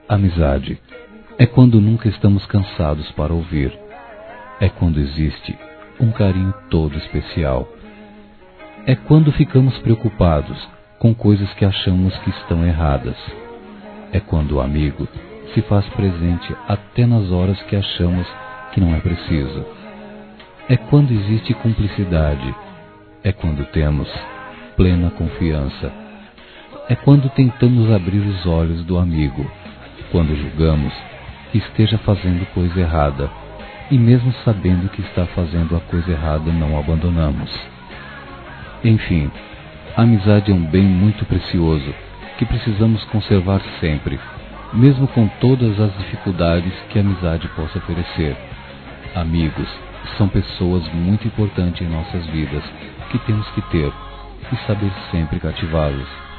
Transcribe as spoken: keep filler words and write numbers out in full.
Amizade é quando nunca estamos cansados para ouvir. É quando existe um carinho todo especial. É quando ficamos preocupados com coisas que achamos que estão erradas. É quando o amigo se faz presente até nas horas que achamos que não é preciso. É quando existe cumplicidade. É quando temos plena confiança. É quando tentamos abrir os olhos do amigo, quando julgamos que esteja fazendo coisa errada, e mesmo sabendo que está fazendo a coisa errada, não o abandonamos. Enfim, a amizade é um bem muito precioso, que precisamos conservar sempre, mesmo com todas as dificuldades que a amizade possa oferecer. Amigos são pessoas muito importantes em nossas vidas, que temos que ter e saber sempre cativá-los.